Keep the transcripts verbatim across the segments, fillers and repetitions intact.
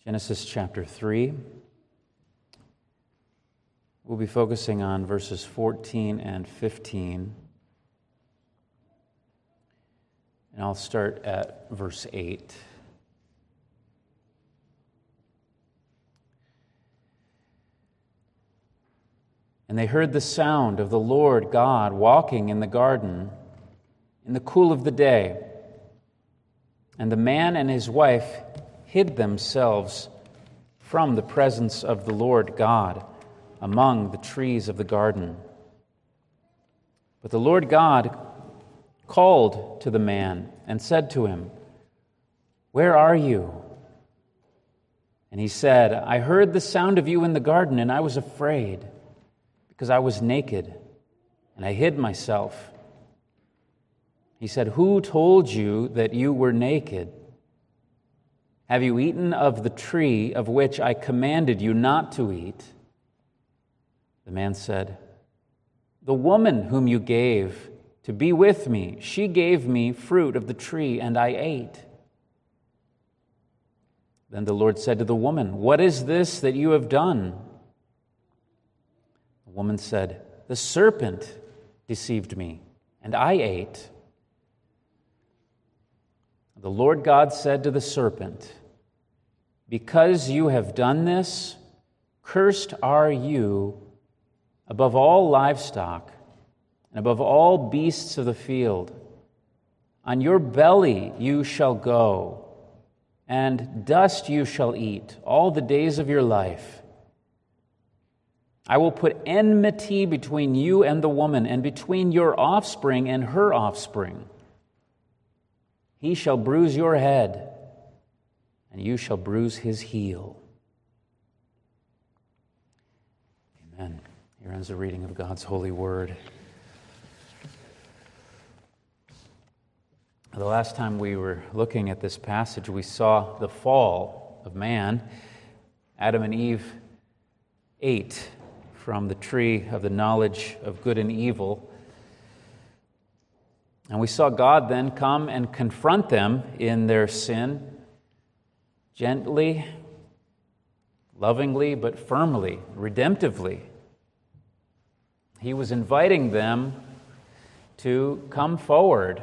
Genesis chapter three. We'll be focusing on verses fourteen and fifteen. And I'll start at verse eight. And they heard the sound of the Lord God walking in the garden in the cool of the day. And the man and his wife hid themselves from the presence of the Lord God among the trees of the garden. But the Lord God called to the man and said to him, "Where are you?" And he said, "I heard the sound of you in the garden, and I was afraid, because I was naked, and I hid myself." He said, "Who told you that you were naked? Have you eaten of the tree of which I commanded you not to eat?" The man said, "The woman whom you gave to be with me, she gave me fruit of the tree, and I ate." Then the Lord said to the woman, "What is this that you have done?" The woman said, "The serpent deceived me, and I ate." The Lord God said to the serpent, "Because you have done this, cursed are you above all livestock and above all beasts of the field. On your belly you shall go, and dust you shall eat all the days of your life. I will put enmity between you and the woman, and between your offspring and her offspring. He shall bruise your head, and you shall bruise his heel." Amen. Here ends the reading of God's holy word. The last time we were looking at this passage, we saw the fall of man. Adam and Eve ate from the tree of the knowledge of good and evil. And we saw God then come and confront them in their sin, gently, lovingly, but firmly, redemptively. He was inviting them to come forward,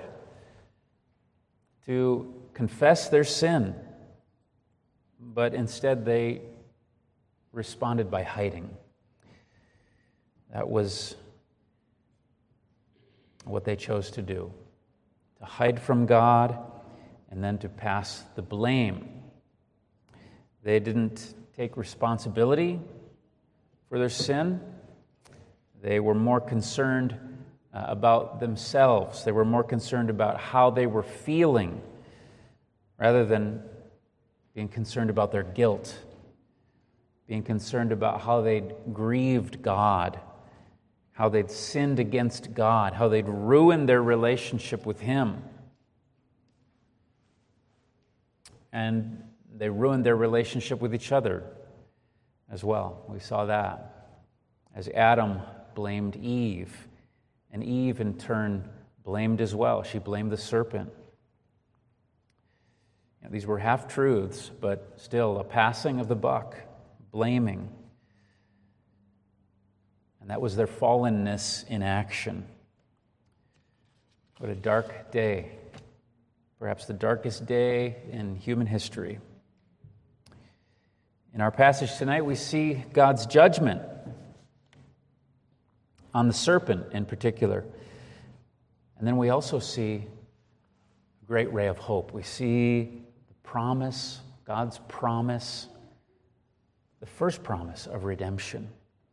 to confess their sin, but instead they responded by hiding. That was what they chose to do, to hide from God and then to pass the blame. They didn't take responsibility for their sin. They were more concerned uh, about themselves. They were more concerned about how they were feeling rather than being concerned about their guilt, being concerned about how they'd grieved God, how they'd sinned against God, how they'd ruined their relationship with Him. And they ruined their relationship with each other as well. We saw that as Adam blamed Eve, and Eve in turn blamed as well. She blamed the serpent. You know, these were half-truths, but still a passing of the buck, blaming. And that was their fallenness in action. What a dark day. Perhaps the darkest day in human history. In our passage tonight, we see God's judgment on the serpent in particular. And then we also see a great ray of hope. We see the promise, God's promise, the first promise of redemption.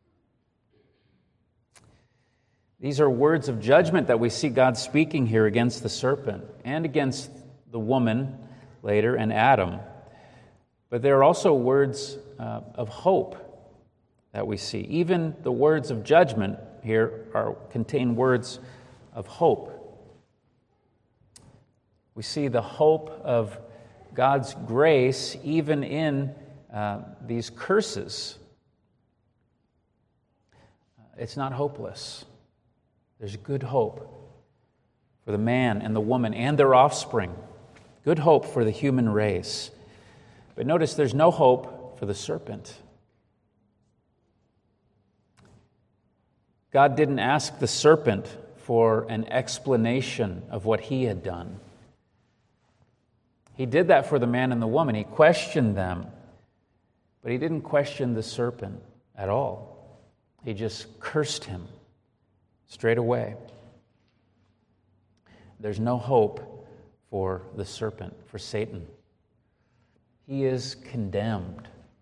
These are words of judgment that we see God speaking here against the serpent and against the woman later and Adam. But there are also words uh, of hope that we see. Even the words of judgment here are contain words of hope. We see the hope of God's grace even in uh, these curses. It's not hopeless. There's good hope for the man and the woman and their offspring. Good hope for the human race. But notice there's no hope for the serpent. God didn't ask the serpent for an explanation of what he had done. He did that for the man and the woman. He questioned them, but he didn't question the serpent at all. He just cursed him straight away. There's no hope for the serpent, for Satan. He is condemned.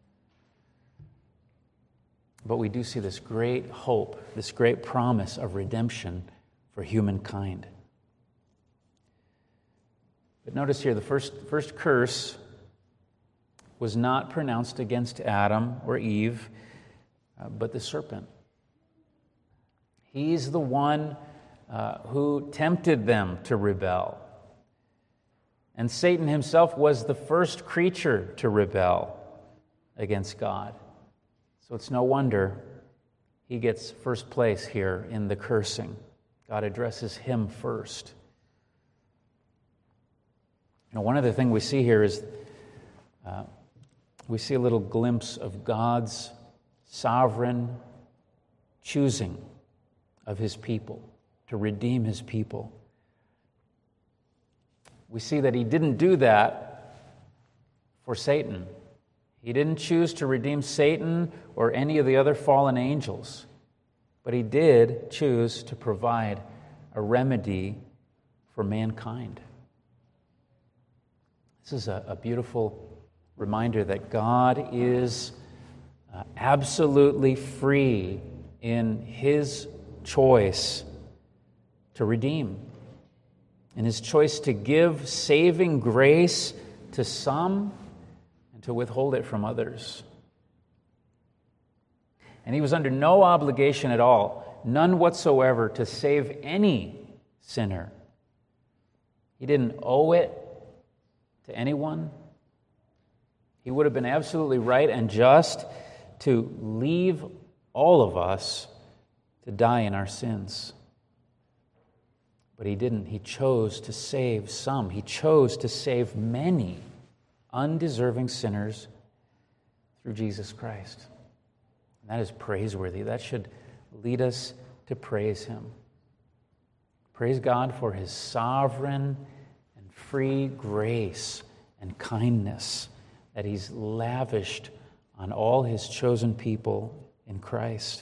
But we do see this great hope, this great promise of redemption for humankind. But notice here, the first, first curse was not pronounced against Adam or Eve, uh, but the serpent. He's the one uh, who tempted them to rebel. And Satan himself was the first creature to rebel against God. So it's no wonder he gets first place here in the cursing. God addresses him first. You know, one other thing we see here is uh, we see a little glimpse of God's sovereign choosing of his people, to redeem his people. We see that he didn't do that for Satan. He didn't choose to redeem Satan or any of the other fallen angels, but he did choose to provide a remedy for mankind. This is a, a beautiful reminder that God is uh, absolutely free in his choice to redeem, in his choice to give saving grace to some and to withhold it from others. And he was under no obligation at all, none whatsoever, to save any sinner. He didn't owe it to anyone. He would have been absolutely right and just to leave all of us to die in our sins. But he didn't. He chose to save some. He chose to save many undeserving sinners through Jesus Christ. And that is praiseworthy. That should lead us to praise him. Praise God for his sovereign and free grace and kindness that he's lavished on all his chosen people in Christ.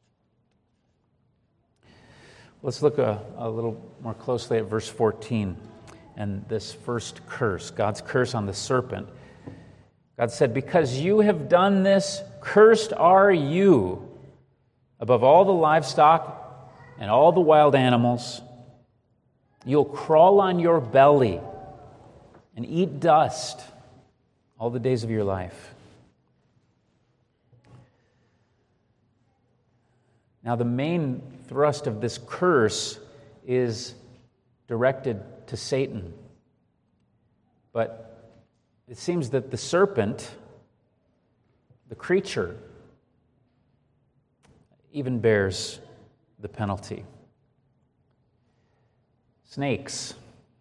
Let's look a, a little more closely at verse fourteen and this first curse, God's curse on the serpent. God said, "Because you have done this, cursed are you above all the livestock and all the wild animals. You'll crawl on your belly and eat dust all the days of your life." Now, the main thrust of this curse is directed to Satan. But it seems that the serpent, the creature, even bears the penalty. Snakes.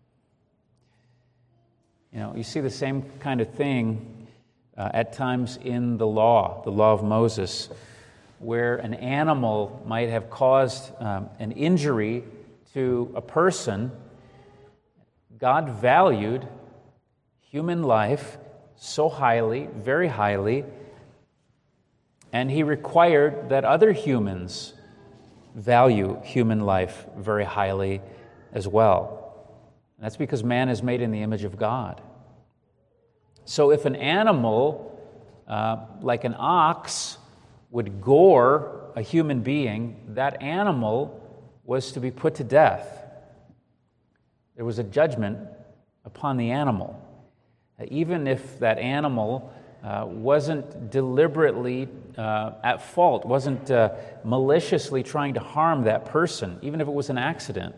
You know, you see the same kind of thing uh, at times in the law, the law of Moses, where an animal might have caused um, an injury to a person. God valued human life so highly, very highly, and he required that other humans value human life very highly as well. And that's because man is made in the image of God. So if an animal, uh, like an ox, would gore a human being, that animal was to be put to death. There was a judgment upon the animal. Even if that animal uh, wasn't deliberately uh, at fault, wasn't uh, maliciously trying to harm that person, even if it was an accident.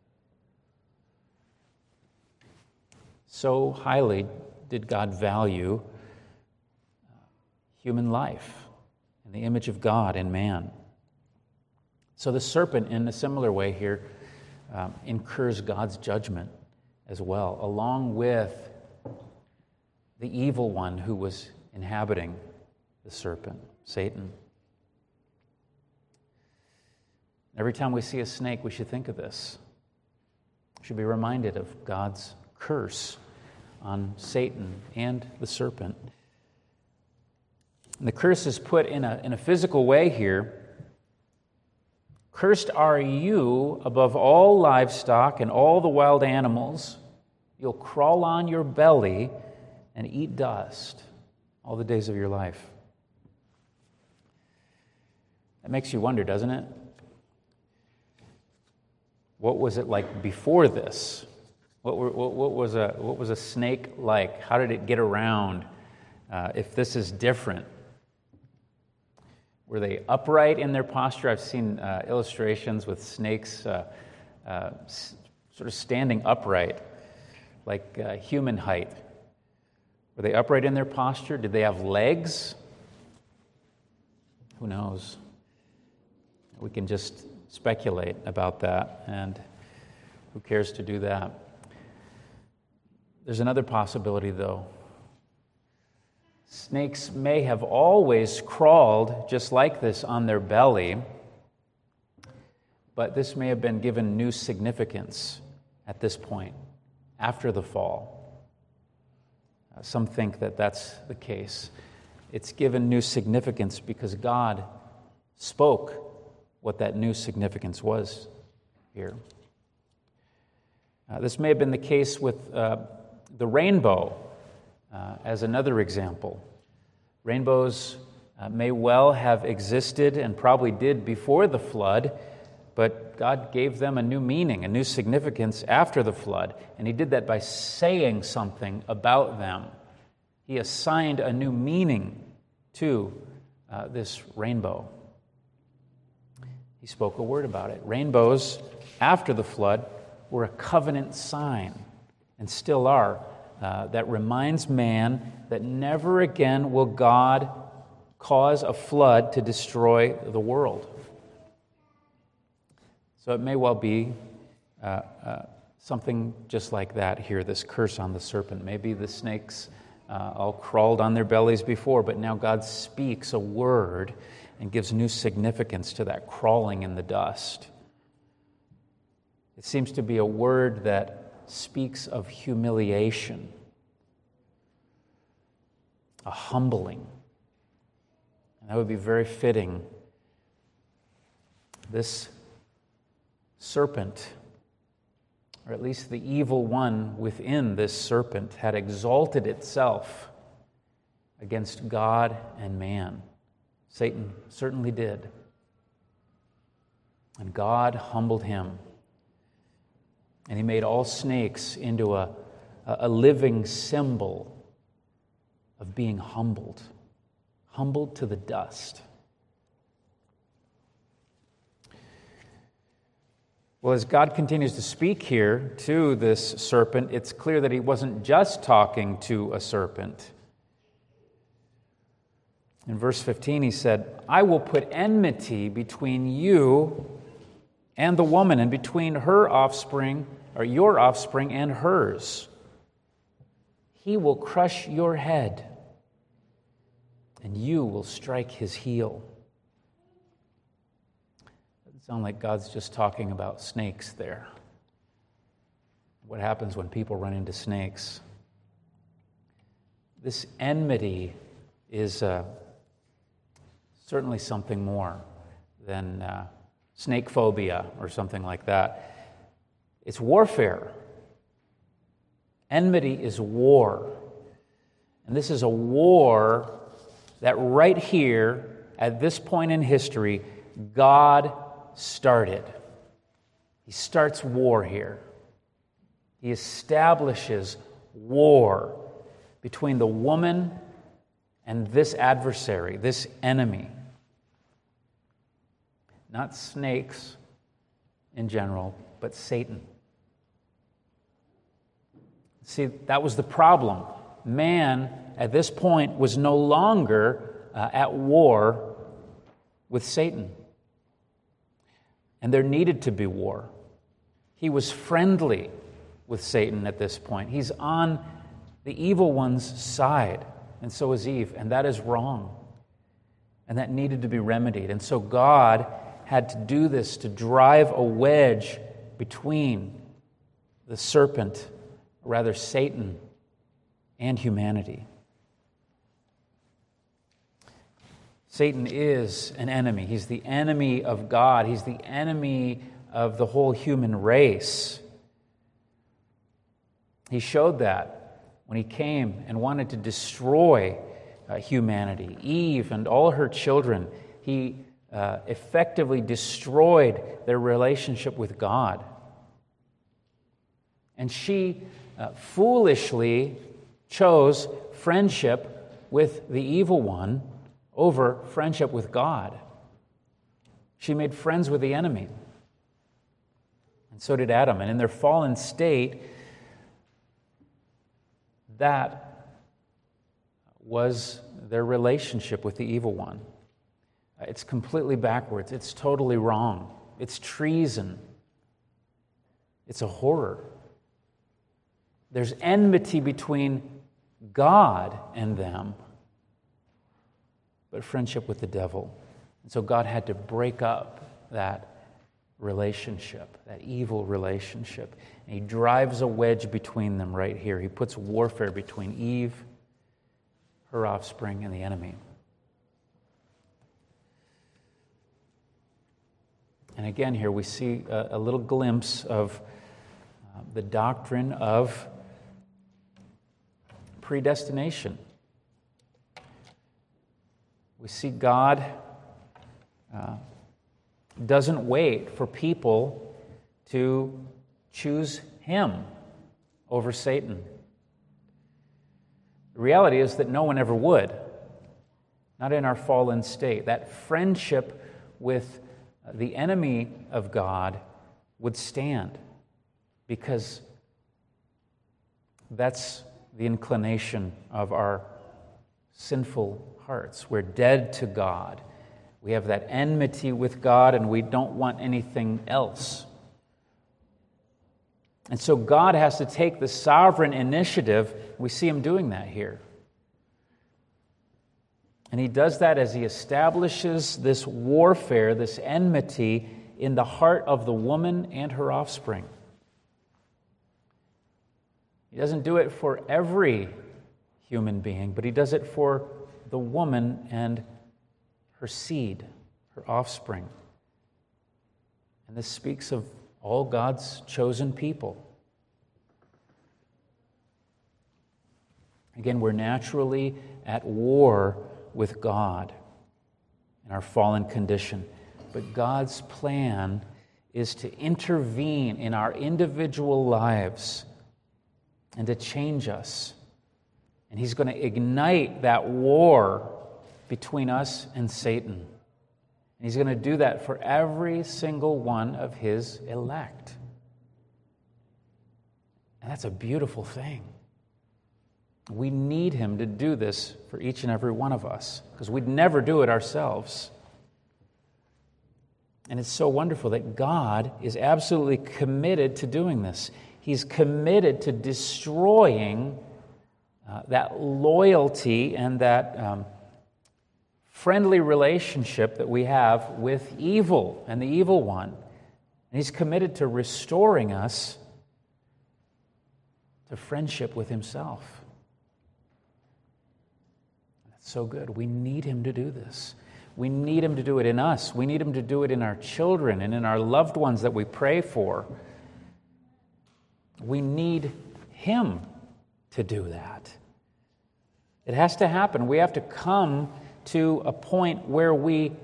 So highly did God value human life, the image of God in man. So the serpent, in a similar way here, um, incurs God's judgment as well, along with the evil one who was inhabiting the serpent, Satan. Every time we see a snake, we should think of this. We should be reminded of God's curse on Satan and the serpent. And the curse is put in a, in a physical way here. Cursed are you above all livestock and all the wild animals. You'll crawl on your belly and eat dust all the days of your life. That makes you wonder, doesn't it? What was it like before this? What, were, what, what was a what was a snake like? How did it get around? Uh, if this is different, were they upright in their posture? I've seen uh, illustrations with snakes uh, uh, s- sort of standing upright, like uh, human height. Were they upright in their posture? Did they have legs? Who knows? We can just speculate about that, and who cares to do that? There's another possibility, though. Snakes may have always crawled just like this on their belly, but this may have been given new significance at this point, after the fall. Uh, some think that that's the case. It's given new significance because God spoke what that new significance was here. Uh, this may have been the case with uh, the rainbow uh, as another example. Rainbows uh, may well have existed and probably did before the flood, but God gave them a new meaning, a new significance after the flood, and He did that by saying something about them. He assigned a new meaning to uh, this rainbow. He spoke a word about it. Rainbows, after the flood, were a covenant sign, and still are, uh, that reminds man that never again will God cause a flood to destroy the world. So it may well be uh, uh, something just like that here, this curse on the serpent. Maybe the snakes uh, all crawled on their bellies before, but now God speaks a word and gives new significance to that crawling in the dust. It seems to be a word that speaks of humiliation, a humbling. And that would be very fitting. This serpent, or at least the evil one within this serpent, had exalted itself against God and man. Satan certainly did. And God humbled him. And He made all snakes into a, a living symbol of being humbled, humbled to the dust. Well, as God continues to speak here to this serpent, it's clear that He wasn't just talking to a serpent. In verse fifteen, He said, I will put enmity between you and the woman, and between her offspring, or your offspring, and hers. He will crush your head, and you will strike his heel. Doesn't sound like God's just talking about snakes there. What happens when people run into snakes? This enmity is uh, certainly something more than uh, snake phobia or something like that. It's warfare. Enmity is war. And this is a war that right here, at this point in history, God started. He starts war here. He establishes war between the woman and this adversary, this enemy. Not snakes in general, but Satan. See, that was the problem. Man, at this point, was no longer uh, at war with Satan. And there needed to be war. He was friendly with Satan at this point. He's on the evil one's side, and so is Eve, and that is wrong. And that needed to be remedied. And so God had to do this to drive a wedge between the serpent, or rather Satan, and humanity. Satan is an enemy. He's the enemy of God. He's the enemy of the whole human race. He showed that when he came and wanted to destroy uh, humanity, Eve and all her children. He uh, effectively destroyed their relationship with God. And she uh, foolishly chose friendship with the evil one over friendship with God. She made friends with the enemy. And so did Adam. And in their fallen state, that was their relationship with the evil one. It's completely backwards. It's totally wrong. It's treason. It's a horror. There's enmity between God and them, but friendship with the devil. And so God had to break up that relationship, that evil relationship. And he drives a wedge between them right here. He puts warfare between Eve, her offspring, and the enemy. And again, here we see a, a little glimpse of uh, the doctrine of predestination. We see God uh, doesn't wait for people to choose him over Satan. The reality is that no one ever would, not in our fallen state. That friendship with the enemy of God would stand, because that's the inclination of our sinful hearts. We're dead to God. We have that enmity with God, and we don't want anything else. And so God has to take the sovereign initiative. We see him doing that here. And he does that as he establishes this warfare, this enmity in the heart of the woman and her offspring. He doesn't do it for every human being, but he does it for the woman and her seed, her offspring. And this speaks of all God's chosen people. Again, we're naturally at war with God in our fallen condition. But God's plan is to intervene in our individual lives and to change us. And he's going to ignite that war between us and Satan. And he's going to do that for every single one of his elect. And that's a beautiful thing. We need him to do this for each and every one of us, because we'd never do it ourselves. And it's so wonderful that God is absolutely committed to doing this. He's committed to destroying uh, that loyalty and that um, friendly relationship that we have with evil and the evil one. And he's committed to restoring us to friendship with himself. That's so good. We need him to do this. We need him to do it in us. We need him to do it in our children and in our loved ones that we pray for. We need him to do that. It has to happen. We have to come to a point where we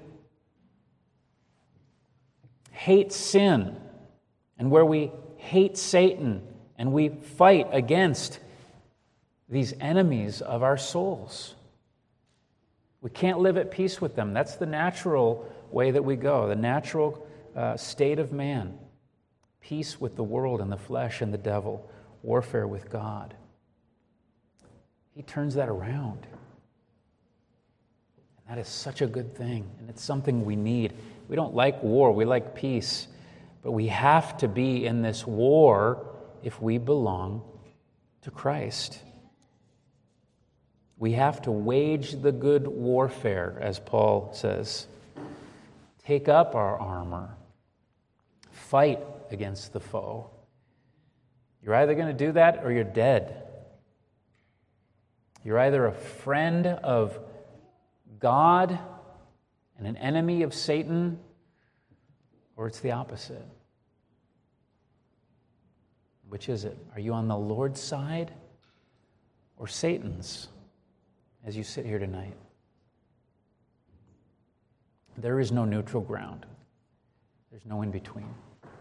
hate sin and where we hate Satan and we fight against these enemies of our souls. We can't live at peace with them. That's the natural way that we go, the natural uh, state of man. Peace with the world and the flesh and the devil, warfare with God. He turns that around. And that is such a good thing, and it's something we need. We don't like war, we like peace, but we have to be in this war if we belong to Christ. We have to wage the good warfare, as Paul says. Take up our armor. Fight against the foe. You're either going to do that or you're dead. You're either a friend of God and an enemy of Satan, or it's the opposite. Which is it? Are you on the Lord's side or Satan's as you sit here tonight? There is no neutral ground. There's no in between.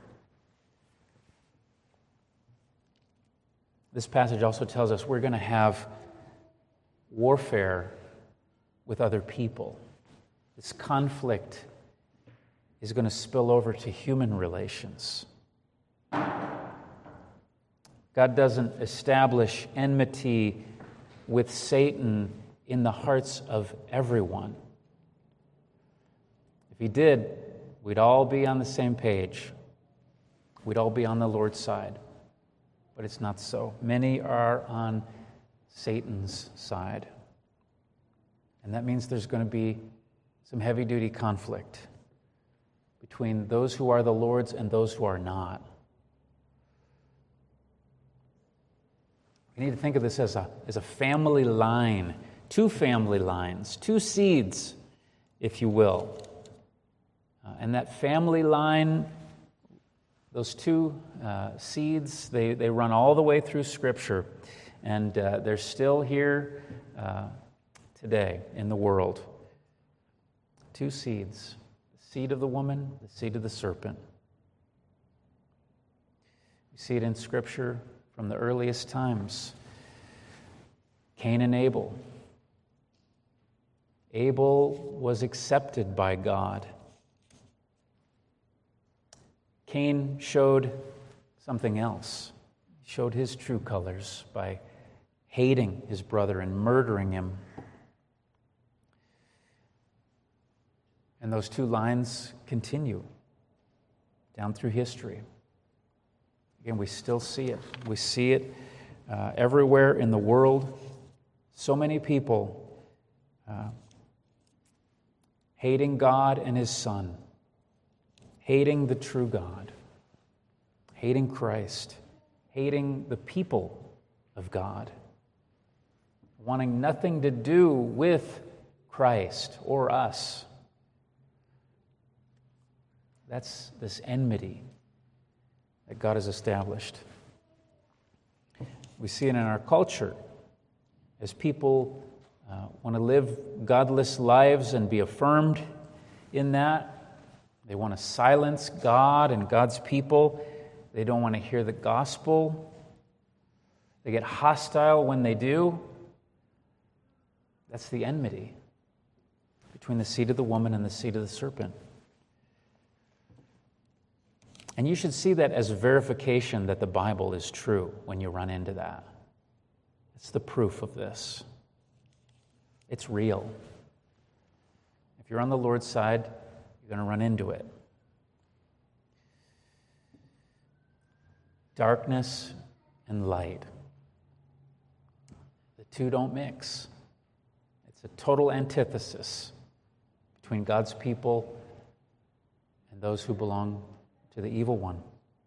This passage also tells us we're going to have warfare with other people. This conflict is going to spill over to human relations. God doesn't establish enmity with Satan in the hearts of everyone. If he did, we'd all be on the same page. We'd all be on the Lord's side. But it's not so. Many are on Satan's side. And that means there's going to be some heavy-duty conflict between those who are the Lord's and those who are not. We need to think of this as a, as a family line, two family lines, two seeds, if you will. Uh, and that family line, those two uh, seeds, they, they run all the way through Scripture. And uh, they're still here uh, today in the world. Two seeds, the seed of the woman, the seed of the serpent. We see it in Scripture from the earliest times. Cain and Abel. Abel was accepted by God. Cain showed something else. He showed his true colors by hating his brother and murdering him. And those two lines continue down through history. Again, we still see it. We see it uh, everywhere in the world. So many people uh, hating God and His Son, hating the true God, hating Christ, hating the people of God, wanting nothing to do with Christ or us. That's this enmity that God has established. We see it in our culture as people uh, want to live godless lives and be affirmed in that. They want to silence God and God's people. They don't want to hear the gospel. They get hostile when they do. That's the enmity between the seed of the woman and the seed of the serpent. And you should see that as verification that the Bible is true when you run into that. It's the proof of this. It's real. If you're on the Lord's side, you're going to run into it. Darkness and light. The two don't mix. It's a total antithesis between God's people and those who belong to the evil one.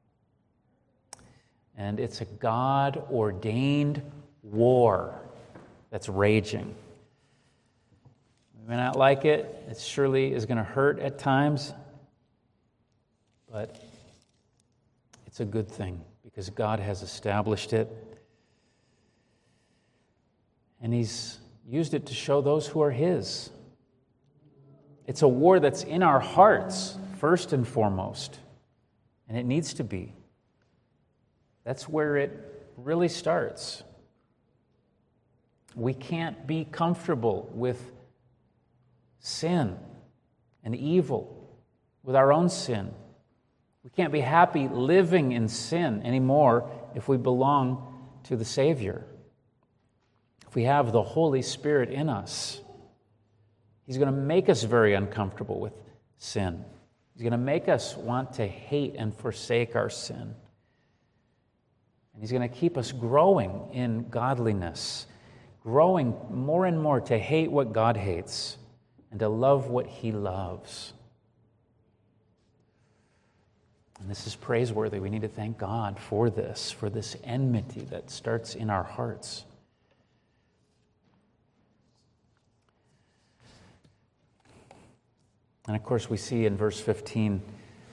And it's a God-ordained war that's raging. We may not like it. It surely is going to hurt at times. But it's a good thing because God has established it. And He's used it to show those who are His. It's a war that's in our hearts, first and foremost. And it needs to be. That's where it really starts. We can't be comfortable with sin and evil, with our own sin. We can't be happy living in sin anymore if we belong to the Savior. If we have the Holy Spirit in us, He's going to make us very uncomfortable with sin. He's going to make us want to hate and forsake our sin. And He's going to keep us growing in godliness growing more and more to hate what God hates and to love what he loves. And this is praiseworthy. We need to thank God for this, for this enmity that starts in our hearts. And of course, we see in verse fifteen,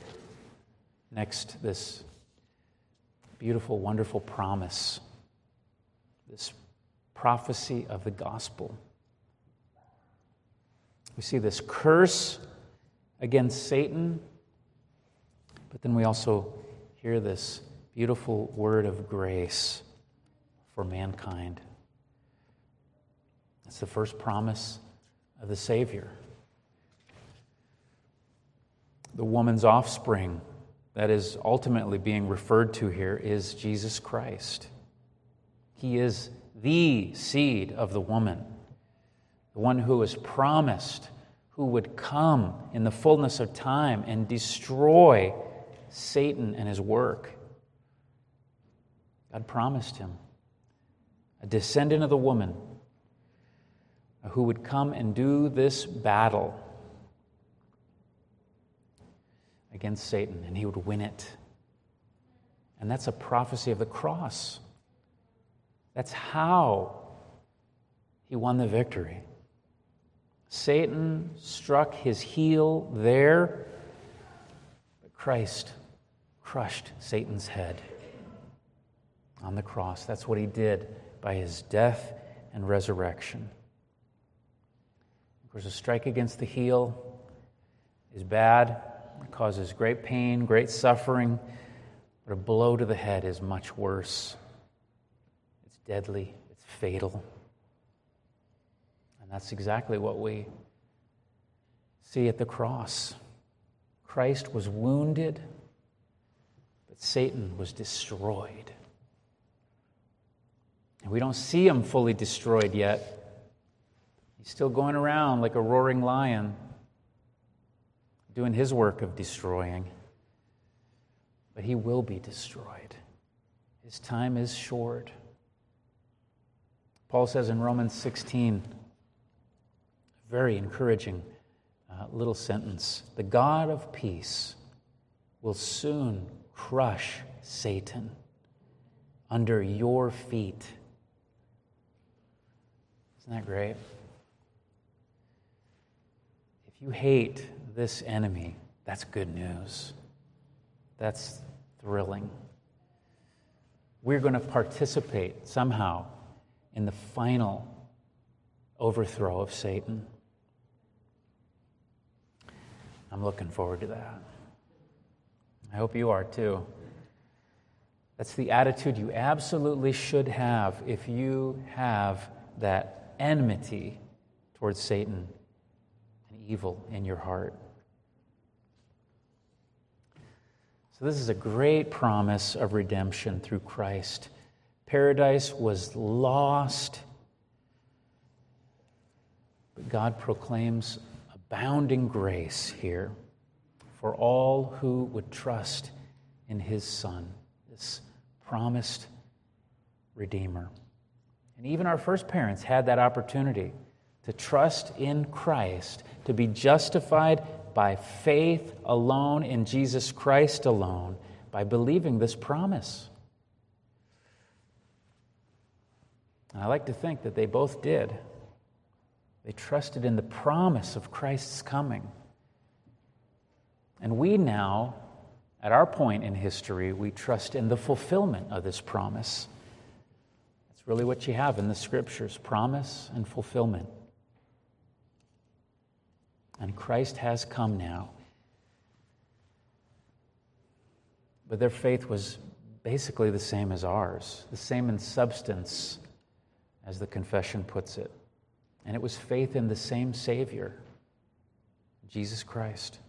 next, this beautiful, wonderful promise, this prophecy of the gospel. We see this curse against Satan, but then we also hear this beautiful word of grace for mankind. It's the first promise of the Savior. The woman's offspring that is ultimately being referred to here is Jesus Christ. He is the seed of the woman, the one who was promised, who would come in the fullness of time and destroy Satan and his work. God promised him a descendant of the woman who would come and do this battle against Satan, and he would win it. And that's a prophecy of the cross. That's how he won the victory. Satan struck his heel there, but Christ crushed Satan's head on the cross. That's what he did by his death and resurrection. Of course, a strike against the heel is bad. It causes great pain, great suffering, but a blow to the head is much worse. It's deadly, it's fatal. And that's exactly what we see at the cross. Christ was wounded, but Satan was destroyed. And we don't see him fully destroyed yet. He's still going around like a roaring lion, doing his work of destroying. But he will be destroyed. His time is short. Paul says in Romans sixteen, a very encouraging uh, little sentence, the God of peace will soon crush Satan under your feet. Isn't that great? If you hate this enemy, that's good news. That's thrilling. We're going to participate somehow in the final overthrow of Satan. I'm looking forward to that. I hope you are too. That's the attitude you absolutely should have if you have that enmity towards Satan and evil in your heart. So this is a great promise of redemption through Christ. Paradise was lost, but God proclaims abounding grace here for all who would trust in his Son, this promised Redeemer. And even our first parents had that opportunity to trust in Christ, to be justified by faith alone in Jesus Christ alone, by believing this promise. And I like to think that they both did. They trusted in the promise of Christ's coming. And we now, at our point in history, we trust in the fulfillment of this promise. That's really what you have in the Scriptures, promise and fulfillment. And Christ has come now. But their faith was basically the same as ours, the same in substance as the confession puts it. And it was faith in the same Savior, Jesus Christ.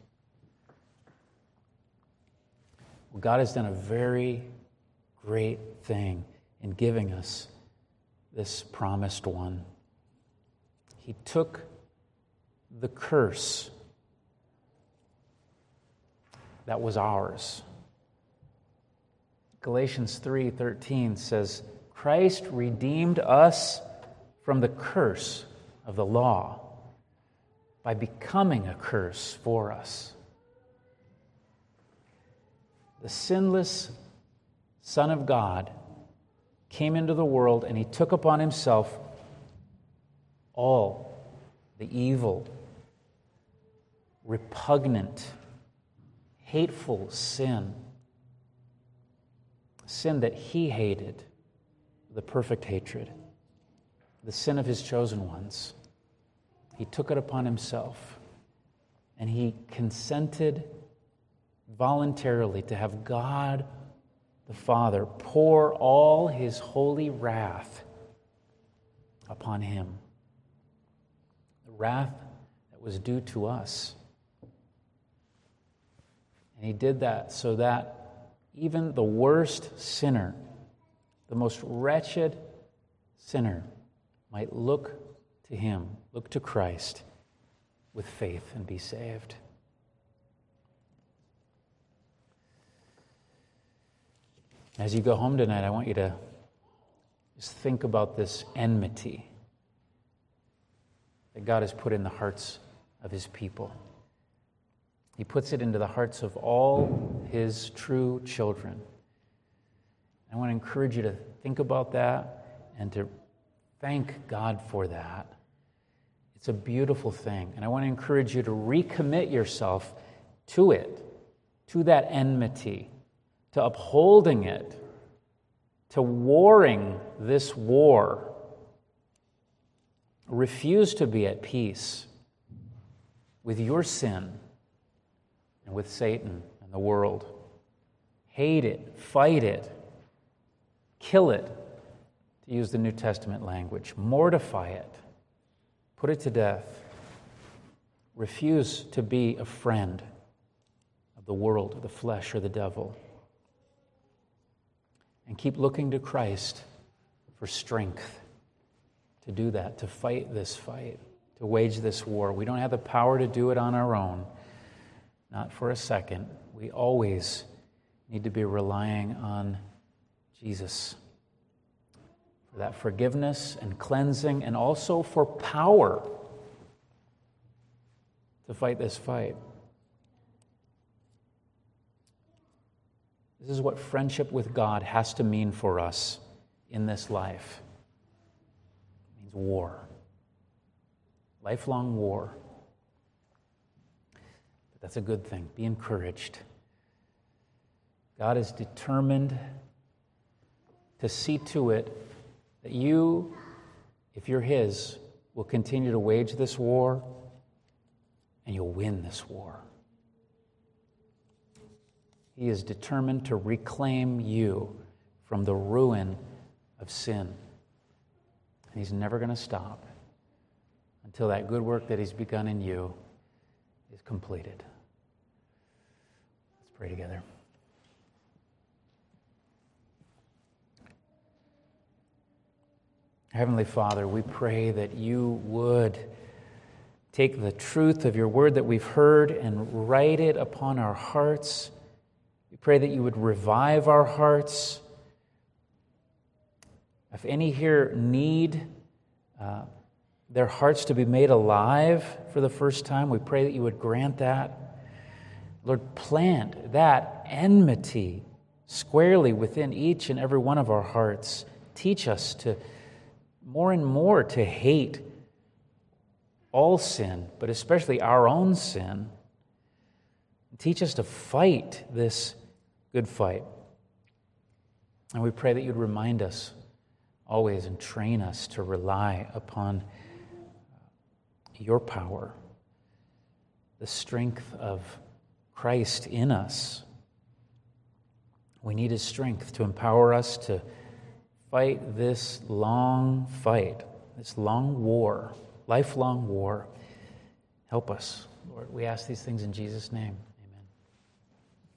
Well, God has done a very great thing in giving us this promised one. He took the curse that was ours. Galatians three thirteen says, Christ redeemed us from the curse of the law by becoming a curse for us. The sinless Son of God came into the world, and he took upon himself all the evil, repugnant, hateful sin, sin that he hated, the perfect hatred, the sin of his chosen ones. He took it upon himself, and he consented voluntarily to have God the Father pour all his holy wrath upon him, the wrath that was due to us. And he did that so that even the worst sinner, the most wretched sinner, might look to him, look to Christ with faith and be saved. As you go home tonight, I want you to just think about this enmity that God has put in the hearts of his people. He puts it into the hearts of all his true children. I want to encourage you to think about that and to thank God for that. It's a beautiful thing. And I want to encourage you to recommit yourself to it, to that enmity, to upholding it, to warring this war. Refuse to be at peace with your sin and with Satan and the world. Hate it, fight it, kill it, to use the New Testament language. Mortify it, put it to death. Refuse to be a friend of the world, or the flesh, or the devil. And keep looking to Christ for strength to do that, to fight this fight, to wage this war. We don't have the power to do it on our own, not for a second. We always need to be relying on Jesus for that forgiveness and cleansing, and also for power to fight this fight. This is what friendship with God has to mean for us in this life. It means war. Lifelong war. But that's a good thing. Be encouraged. God is determined to see to it that you, if you're his, will continue to wage this war, and you'll win this war. He is determined to reclaim you from the ruin of sin. And he's never going to stop until that good work that he's begun in you is completed. Let's pray together. Heavenly Father, we pray that you would take the truth of your word that we've heard and write it upon our hearts. We pray that you would revive our hearts. If any here need uh, their hearts to be made alive for the first time, we pray that you would grant that. Lord, plant that enmity squarely within each and every one of our hearts. Teach us to more and more to hate all sin, but especially our own sin. Teach us to fight this good fight. And we pray that you'd remind us always and train us to rely upon your power, the strength of Christ in us. We need his strength to empower us to fight this long fight, this long war, lifelong war. Help us, Lord. We ask these things in Jesus' name.